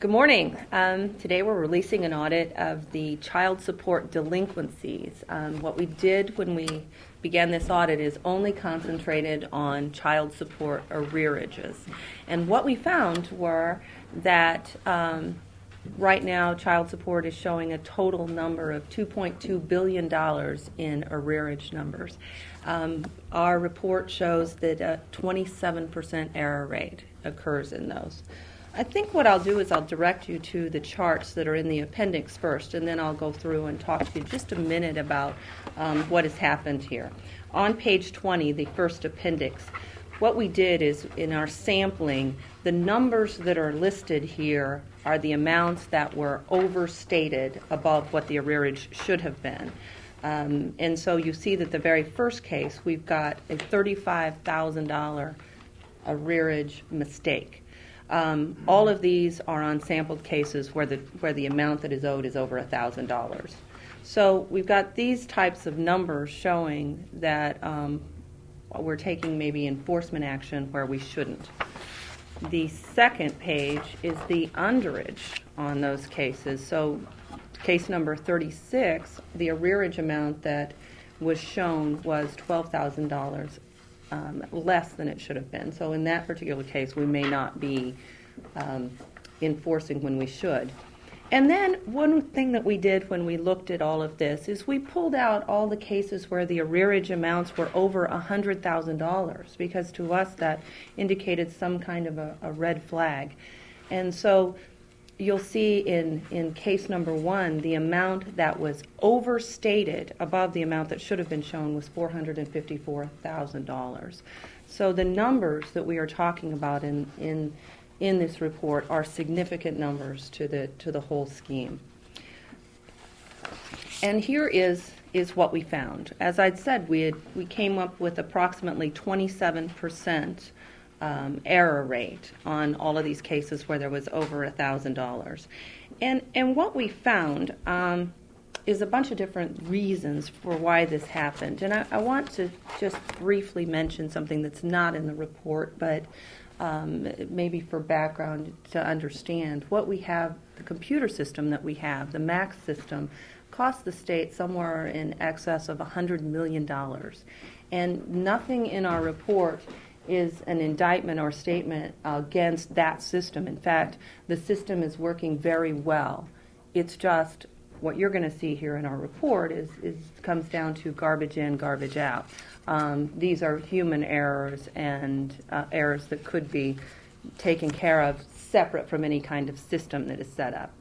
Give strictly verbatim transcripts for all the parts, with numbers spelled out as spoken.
Good morning. Um, today we're releasing an audit of the child support delinquencies. Um, what we did when we began this audit is only concentrated on child support arrearages. And what we found were that um, right now child support is showing a total number of two point two billion dollars in arrearage numbers. Um, our report shows that a twenty-seven percent error rate occurs in those. I think what I'll do is I'll direct you to the charts that are in the appendix first, and then I'll go through and talk to you just a minute about um, what has happened here. On page twenty, the first appendix, what we did is in our sampling, the numbers that are listed here are the amounts that were overstated above what the arrearage should have been. Um, and so you see that the very first case, we've got a thirty-five thousand dollars arrearage mistake. Um, all of these are on sampled cases where the where the amount that is owed is over one thousand dollars. So we've got these types of numbers showing that um, we're taking maybe enforcement action where we shouldn't. The second page is the underage on those cases. So case number thirty-six, the arrearage amount that was shown was twelve thousand dollars. Um, less than it should have been. So in that particular case, we may not be um, enforcing when we should. And then one thing that we did when we looked at all of this is we pulled out all the cases where the arrearage amounts were over one hundred thousand dollars, because to us that indicated some kind of a, a red flag. And so you'll see in, in case number one, the amount that was overstated above the amount that should have been shown was four hundred fifty-four thousand dollars. So the numbers that we are talking about in, in, in this report are significant numbers to the, to the whole scheme. And here is, is what we found. As I'd said, we, had, we came up with approximately twenty-seven percent Um, error rate on all of these cases where there was over one thousand dollars. And and what we found um, is a bunch of different reasons for why this happened. And I, I want to just briefly mention something that's not in the report, but um, maybe for background to understand. What we have, the computer system that we have, the MAX system, costs the state somewhere in excess of one hundred million dollars. And nothing in our report is an indictment or statement against that system. In fact, the system is working very well. It's just what you're going to see here in our report is, is comes down to garbage in, garbage out. Um, these are human errors and uh, errors that could be taken care of separate from any kind of system that is set up.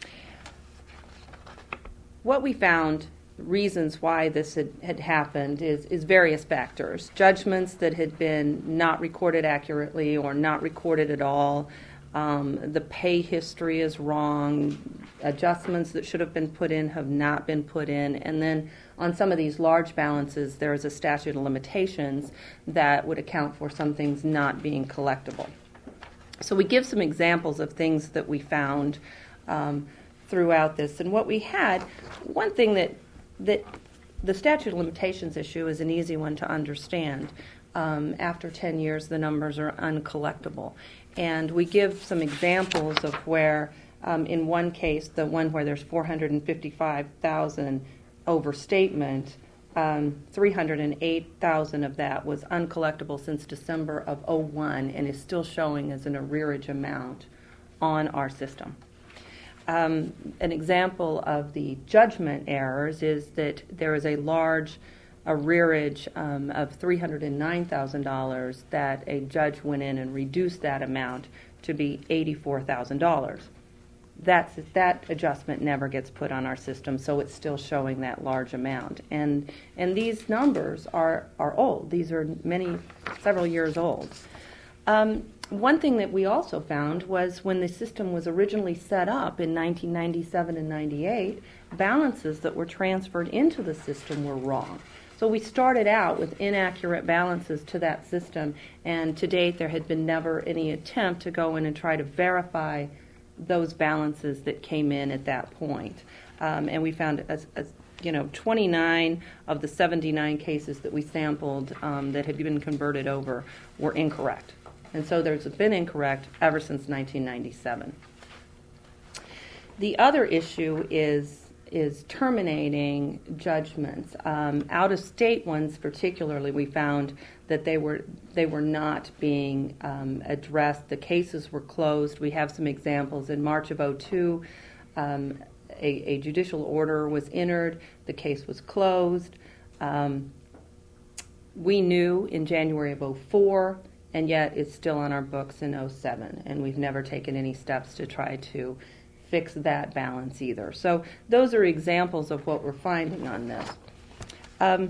What we found, reasons why this had, had happened is, is various factors. Judgments that had been not recorded accurately or not recorded at all. Um, the pay history is wrong. Adjustments that should have been put in have not been put in. And then on some of these large balances, there is a statute of limitations that would account for some things not being collectible. So we give some examples of things that we found um, throughout this. And what we had, one thing that that the statute of limitations issue is an easy one to understand. Um, after ten years, the numbers are uncollectible. And we give some examples of where, um, in one case, the one where there's four hundred fifty-five thousand overstatement, um, three hundred eight thousand of that was uncollectible since December of oh one and is still showing as an arrearage amount on our system. Um, an example of the judgment errors is that there is a large arrearage um, of three hundred nine thousand dollars that a judge went in and reduced that amount to be eighty-four thousand dollars. That's, that adjustment never gets put on our system, so it's still showing that large amount. And and these numbers are, are old. These are many, several years old. Um, One thing that we also found was when the system was originally set up in nineteen ninety-seven and ninety-eight, balances that were transferred into the system were wrong. So we started out with inaccurate balances to that system, and to date there had been never any attempt to go in and try to verify those balances that came in at that point. Um, and we found, a, a, you know, twenty-nine of the seventy-nine cases that we sampled um, that had been converted over were incorrect. And so there's been incorrect ever since nineteen ninety-seven. The other issue is is terminating judgments. Um, out-of-state ones, particularly, we found that they were they were not being um, addressed. The cases were closed. We have some examples. In March of oh two, um, a, a judicial order was entered. The case was closed. Um, we knew in January of oh four, and yet it's still on our books in oh seven, and we've never taken any steps to try to fix that balance either. So those are examples of what we're finding on this. Um,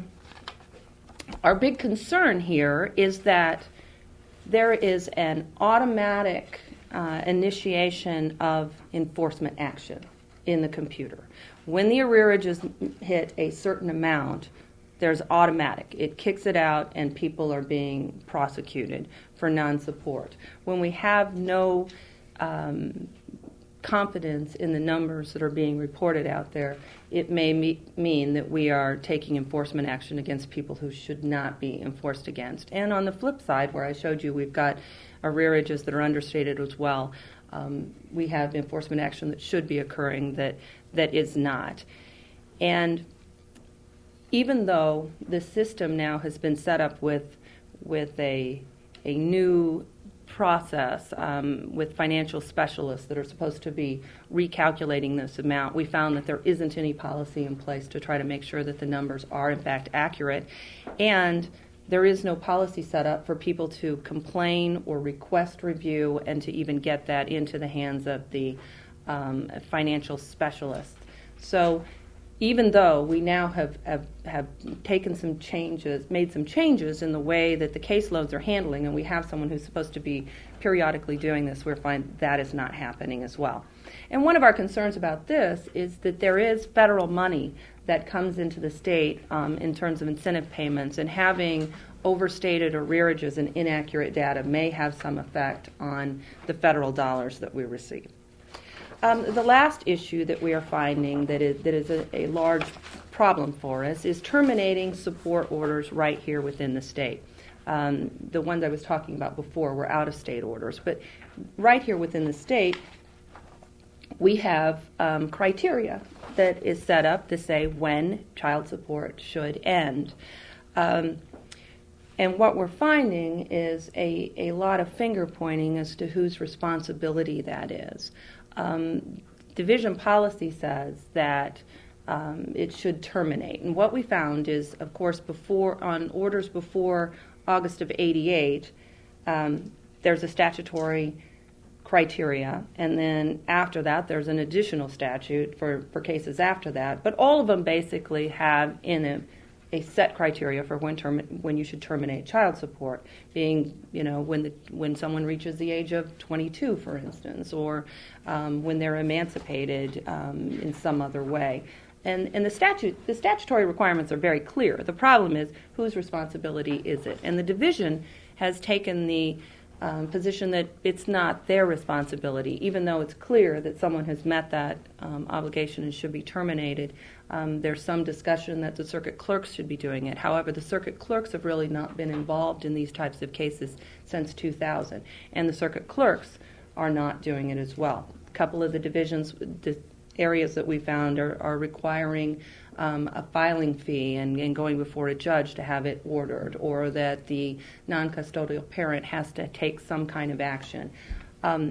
our big concern here is that there is an automatic uh, initiation of enforcement action in the computer. When the arrearages hit a certain amount, there's automatic. It kicks it out and people are being prosecuted for non-support. When we have no um, confidence in the numbers that are being reported out there, it may me- mean that we are taking enforcement action against people who should not be enforced against. And on the flip side, where I showed you we've got arrearages that are understated as well, um, we have enforcement action that should be occurring that that is not. And even though the system now has been set up with with a a new process um, with financial specialists that are supposed to be recalculating this amount, we found that there isn't any policy in place to try to make sure that the numbers are in fact accurate, and there is no policy set up for people to complain or request review and to even get that into the hands of the um, financial specialists. So even though we now have, have, have taken some changes, made some changes in the way that the caseloads are handling, and we have someone who's supposed to be periodically doing this, we're finding that is not happening as well. And one of our concerns about this is that there is federal money that comes into the state um, in terms of incentive payments, and having overstated arrearages and inaccurate data may have some effect on the federal dollars that we receive. Um, the last issue that we are finding that is, that is a, a large problem for us is terminating support orders right here within the state. Um, the ones I was talking about before were out-of-state orders, but right here within the state, we have um, criteria that is set up to say when child support should end. Um, and what we're finding is a, a lot of finger-pointing as to whose responsibility that is. Um, division policy says that um, it should terminate. And what we found is, of course, before on orders before August of eighty-eight, um, there's a statutory criteria, and then after that there's an additional statute for, for cases after that. But all of them basically have in a a set criteria for when term, when you should terminate child support, being, you know, when the, when someone reaches the age of twenty-two, for instance, or um, when they're emancipated um, in some other way. And, and the statute, the statutory requirements are very clear. The problem is, whose responsibility is it? And the division has taken the um, position that it's not their responsibility, even though it's clear that someone has met that um, obligation and should be terminated. Um, there's some discussion that the circuit clerks should be doing it. However, the circuit clerks have really not been involved in these types of cases since two thousand, and the circuit clerks are not doing it as well. A couple of the divisions, the areas that we found are, are requiring um, a filing fee and, and going before a judge to have it ordered, or that the non-custodial parent has to take some kind of action. Um,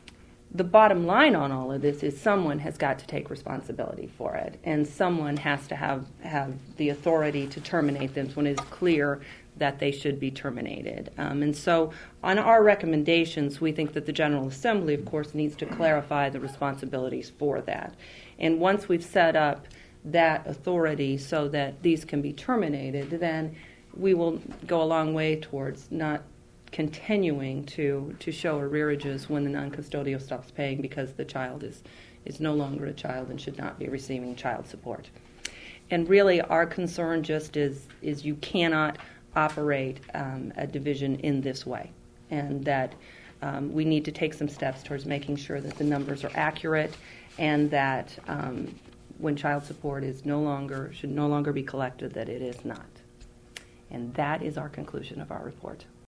The bottom line on all of this is someone has got to take responsibility for it, and someone has to have, have the authority to terminate them when it is clear that they should be terminated. Um, and so on our recommendations, we think that the General Assembly, of course, needs to clarify the responsibilities for that. And once we've set up that authority so that these can be terminated, then we will go a long way towards not continuing to, to show arrearages when the non-custodial stops paying because the child is, is no longer a child and should not be receiving child support. And really our concern just is, is you cannot operate um, a division in this way, and that um, we need to take some steps towards making sure that the numbers are accurate, and that um, when child support is no longer, should no longer be collected, that it is not. And that is our conclusion of our report.